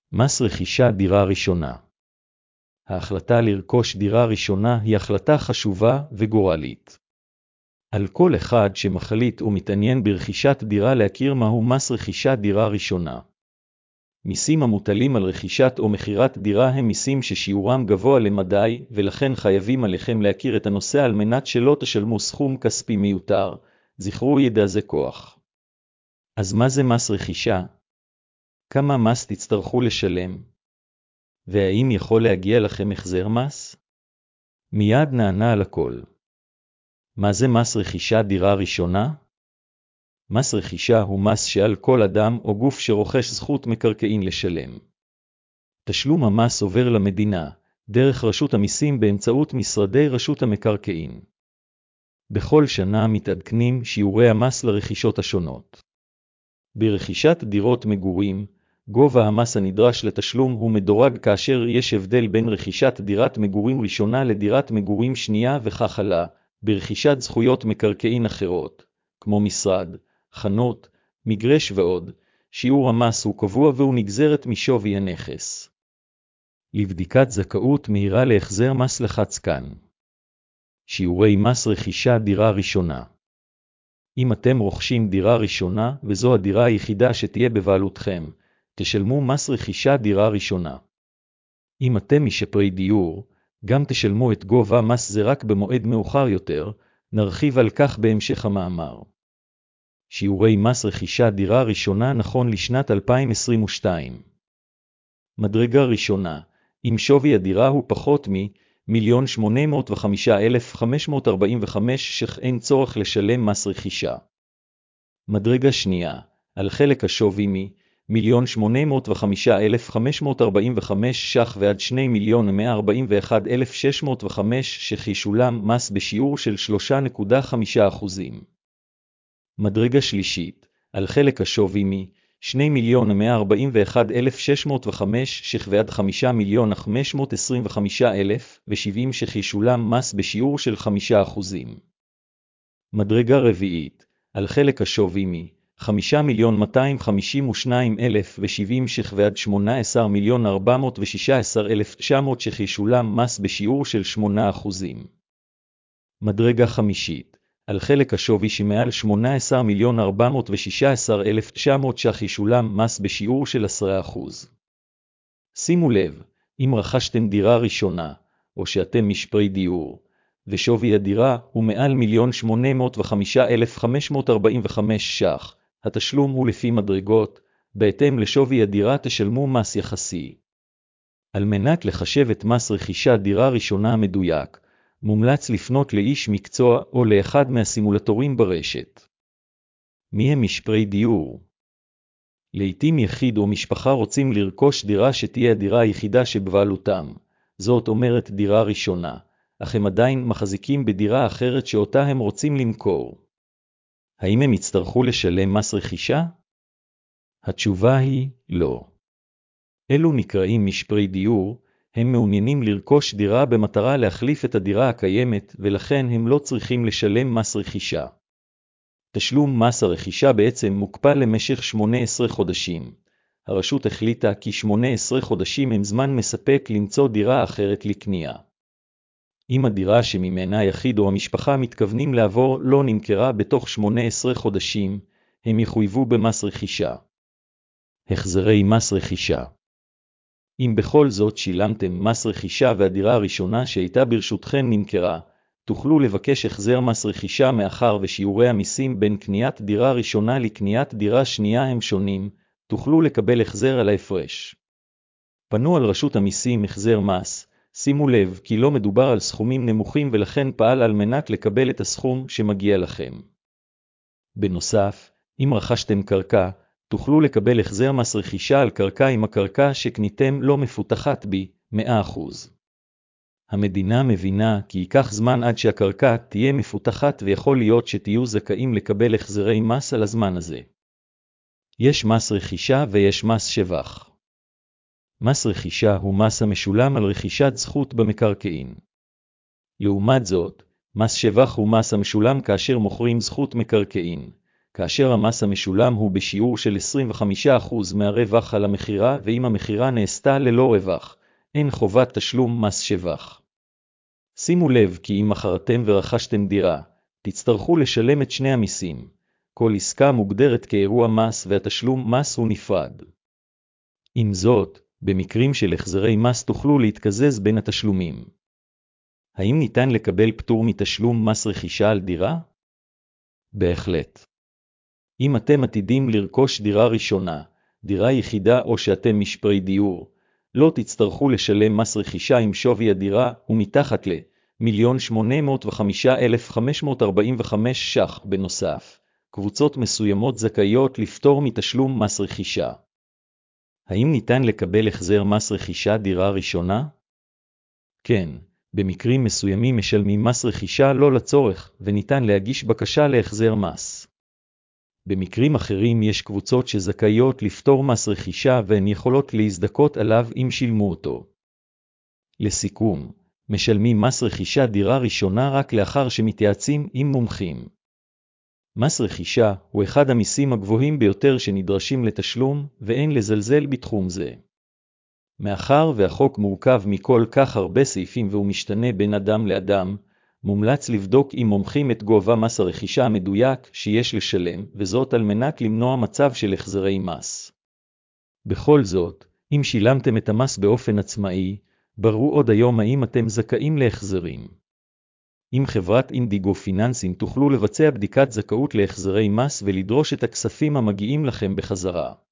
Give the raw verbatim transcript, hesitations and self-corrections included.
מס רכישה דירה ראשונה. ההחלטה לרכוש דירה ראשונה היא החלטה חשובה וגורלית. על כל אחד שמחליט ומתעניין ברכישת דירה להכיר מהו מס רכישה דירה ראשונה. מיסים המוטלים על רכישת או מחירת דירה הם מיסים ששיעורם גבוה למדי, ולכן חייבים עליכם להכיר את הנושא על מנת שלא תשלמו סכום כספי מיותר. זכרו ידע זה כוח. אז מה זה מס רכישה? כמה מס תצטרכו לשלם? והאם יכול להגיע לכם החזר מס? מיד נענה על הכל. מה זה מס רכישה דירה ראשונה? מס רכישה הוא מס שעל כל אדם או גוף שרוכש זכות מקרקעין לשלם. תשלום המס עובר למדינה, דרך רשות המיסים באמצעות משרדי רשות המקרקעין. בכל שנה מתעדכנים שיעורי המס לרכישות השונות. ברכישת דירות מגורים, גובה המס הנדרש לתשלום הוא מדורג כאשר יש הבדל בין רכישת דירת מגורים ראשונה לדירת מגורים שנייה וכך הלאה. ברכישת זכויות מקרקעין אחרות, כמו משרד, חנות, מגרש ועוד, שיעור המס הוא קבוע והוא נגזרת משווי הנכס. לבדיקת זכאות מהירה להחזר מס לחץ כאן. שיעורי מס רכישה דירה ראשונה. אם אתם רוכשים דירה ראשונה וזו הדירה היחידה שתהיה בבעלותכם, תשלמו מס רכישה דירה ראשונה. אם אתם משפרי דיור, גם תשלמו את גובה מס זה רק במועד מאוחר יותר, נרחיב על כך בהמשך המאמר. שיעורי מס רכישה דירה ראשונה נכון לשנת אלפיים עשרים ושתיים. מדרגה ראשונה, אם שווי הדירה הוא פחות מ-מיליון שמונה מאות וחמישה אלף חמש מאות ארבעים וחמש ש"ח אין צורך לשלם מס רכישה. מדרגה שנייה, על חלק השווי מ- מיליון שמונה מאות וחמישה אלף חמש מאות ארבעים וחמש ש"ח ועד שני מיליון מאה ארבעים ואחד אלף שש מאות וחמש ש"ח ישולם מס בשיעור של שלושה נקודה חמישה אחוז. מדרגה שלישית, על חלק השווי מ- שני מיליון מאה ארבעים ואחד אלף שש מאות וחמש ש"ח ועד חמישה מיליון חמש מאות עשרים וחמישה אלף שבעים ש"ח ישולם מס בשיעור של חמישה אחוז. מדרגה רביעית, על חלק השווי מ- חמישה מיליון מאתיים חמישים ושניים אלף שבעים ש"ח ועד שמונה עשר מיליון ארבע מאות ושישה עשר אלף תשע מאות ש"ח ישולם מס בשיעור של שמונה אחוז. מדרגה חמישית, על חלק השווי שמעל שמונה עשר מיליון ארבע מאות ושישה עשר אלף תשע מאות ש"ח ישולם מס בשיעור של עשרה אחוז. שימו לב, אם רכשתם דירה ראשונה, או שאתם משפרי דיור, ושווי הדירה הוא מעל מיליון שמונה מאות וחמישה אלף חמש מאות ארבעים וחמש ש"ח, התשלום הוא לפי מדרגות, בהתאם לשווי הדירה תשלמו מס יחסי. על מנת לחשב את מס רכישת דירה ראשונה המדויק, מומלץ לפנות לאיש מקצוע או לאחד מהסימולטורים ברשת. מי הם משפרי דיור? לעתים יחיד או משפחה רוצים לרכוש דירה שתהיה הדירה היחידה שבבעלותם, זאת אומרת דירה ראשונה, אך הם עדיין מחזיקים בדירה אחרת שאותה הם רוצים למכור. האם הם יצטרכו לשלם מס רכישה? התשובה היא לא. אלו נקראים משפרי דיור, הם מעוניינים לרכוש דירה במטרה להחליף את הדירה הקיימת ולכן הם לא צריכים לשלם מס רכישה. תשלום מס הרכישה בעצם מוקפא למשך שמונה עשרה חודשים. הרשות החליטה כי שמונה עשרה חודשים הם זמן מספק למצוא דירה אחרת לקנייה. אם הדירה שממנה יחיד או המשפחה מתכוונים לעבור לא נמכרה בתוך שמונה עשרה חודשים, הם יחויבו במס רכישה. החזרי מס רכישה. אם בכל זאת שילמתם מס רכישה והדירה הראשונה שהייתה ברשותכם נמכרה, תוכלו לבקש החזר מס רכישה מאחר ושיעורי המיסים בין קניית דירה ראשונה לקניית דירה שנייה הם שונים, תוכלו לקבל החזר על ההפרש. פנו על רשות המיסים החזר מס, שימו לב כי לא מדובר על סכומים נמוכים ולכן פעל על מנת לקבל את הסכום שמגיע לכם. בנוסף, אם רכשתם קרקע, תוכלו לקבל החזר מס רכישה על קרקע אם הקרקע שקניתם לא מפותחת ב-מאה אחוז. המדינה מבינה כי ייקח זמן עד שהקרקע תהיה מפותחת ויכול להיות שתהיו זכאים לקבל החזרי מס על הזמן הזה. יש מס רכישה ויש מס שבח. מס רכישה הוא מס המשולם על רכישת זכות במקרקעין. לעומת זאת, מס שבח הוא מס המשולם כאשר מוכרים זכות מקרקעין, כאשר המס המשולם הוא בשיעור של עשרים וחמישה אחוז מהרווח על המחירה, ואם המחירה נעשתה ללא רווח, אין חובת תשלום מס שבח. שימו לב כי אם מכרתם ורכשתם דירה, תצטרכו לשלם את שני המיסים. כל עסקה מוגדרת כאירוע מס והתשלום מס הוא נפרד. עם זאת, במקרים של החזרי מס תוכלו להתקזז בין התשלומים. האם ניתן לקבל פטור מתשלום מס רכישה על דירה? בהחלט. אם אתם עתידים לרכוש דירה ראשונה, דירה יחידה או שאתם משפרי דיור, לא תצטרכו לשלם מס רכישה אם שווי הדירה הוא מתחת ל-מיליון שמונה מאות וחמישה אלף חמש מאות ארבעים וחמש ש"ח. בנוסף, קבוצות מסוימות זכאיות לפטור מתשלום מס רכישה. האם ניתן לקבל החזר מס רכישה דירה ראשונה? כן, במקרים מסוימים משלמים מס רכישה לא לצורך, וניתן להגיש בקשה להחזר מס. במקרים אחרים יש קבוצות שזכאיות לפטור מס רכישה והן יכולות להזדכות עליו אם שילמו אותו. לסיכום, משלמים מס רכישה דירה ראשונה רק לאחר שמתייעצים עם מומחים. מס רכישה הוא אחד המיסים הגבוהים ביותר שנדרשים לתשלום, ואין לזלזל בתחום זה. מאחר והחוק מורכב מכל כך הרבה סעיפים והוא משתנה בין אדם לאדם, מומלץ לבדוק עם מומחים את גובה מס הרכישה המדויק שיש לשלם, וזאת על מנת למנוע מצב של החזרי מס. בכל זאת, אם שילמתם את המס באופן עצמאי, בראו עוד היום האם אתם זכאים להחזרים. עם חברת אינדיגו פיננסים תוכלו לבצע בדיקת זכאות להחזרי מס ולדרוש את הכספים המגיעים לכם בחזרה.